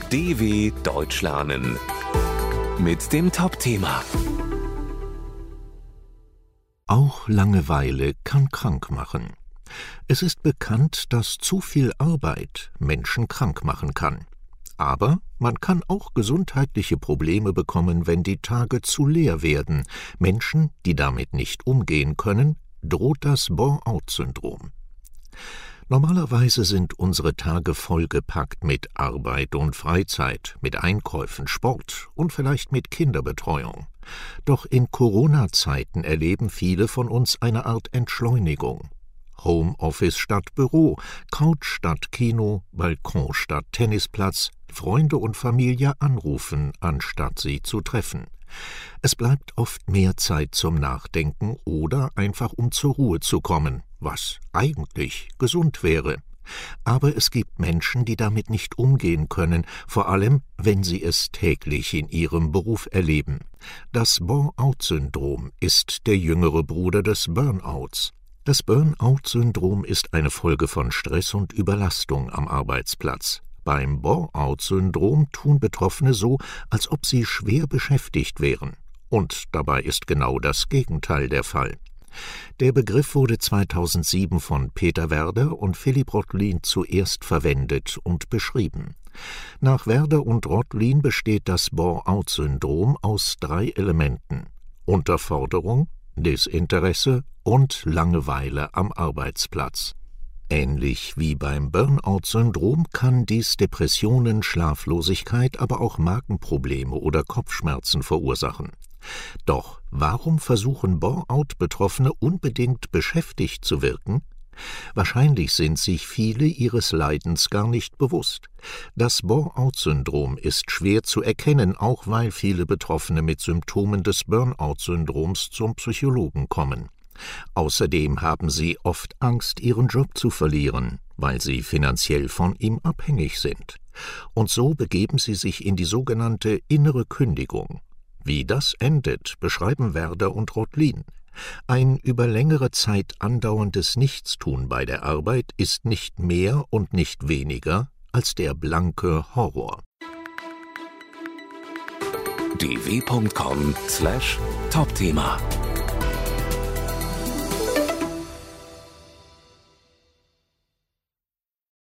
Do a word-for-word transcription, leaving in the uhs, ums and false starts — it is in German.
D W Deutsch lernen mit dem Top-Thema. Auch Langeweile kann krank machen. Es ist bekannt, dass zu viel Arbeit Menschen krank machen kann. Aber man kann auch gesundheitliche Probleme bekommen, wenn die Tage zu leer werden. Menschen, die damit nicht umgehen können, droht das Burnout-Syndrom. Normalerweise sind unsere Tage vollgepackt mit Arbeit und Freizeit, mit Einkäufen, Sport und vielleicht mit Kinderbetreuung. Doch in Corona-Zeiten erleben viele von uns eine Art Entschleunigung. Homeoffice statt Büro, Couch statt Kino, Balkon statt Tennisplatz, Freunde und Familie anrufen, anstatt sie zu treffen. Es bleibt oft mehr Zeit zum Nachdenken oder einfach um zur Ruhe zu kommen, was eigentlich gesund wäre. Aber es gibt Menschen, die damit nicht umgehen können, vor allem, wenn sie es täglich in ihrem Beruf erleben. Das Burnout-Syndrom ist der jüngere Bruder des Burnouts. Das Burnout-Syndrom ist eine Folge von Stress und Überlastung am Arbeitsplatz. Beim Burnout-Syndrom tun Betroffene so, als ob sie schwer beschäftigt wären. Und dabei ist genau das Gegenteil der Fall. Der Begriff wurde zweitausendsieben von Peter Werder und Philipp Rottlin zuerst verwendet und beschrieben. Nach Werder und Rottlin besteht das Burnout-Syndrom aus drei Elementen: Unterforderung, Desinteresse und Langeweile am Arbeitsplatz. Ähnlich wie beim Burnout-Syndrom kann dies Depressionen, Schlaflosigkeit, aber auch Magenprobleme oder Kopfschmerzen verursachen. Doch warum versuchen Burnout-Betroffene unbedingt beschäftigt zu wirken? Wahrscheinlich sind sich viele ihres Leidens gar nicht bewusst. Das Burnout-Syndrom ist schwer zu erkennen, auch weil viele Betroffene mit Symptomen des Burnout-Syndroms zum Psychologen kommen. Außerdem haben sie oft Angst, ihren Job zu verlieren, weil sie finanziell von ihm abhängig sind. Und so begeben sie sich in die sogenannte innere Kündigung. Wie das endet, beschreiben Werder und Rottlin. Ein über längere Zeit andauerndes Nichtstun bei der Arbeit ist nicht mehr und nicht weniger als der blanke Horror. d w punkt com slash Top-Thema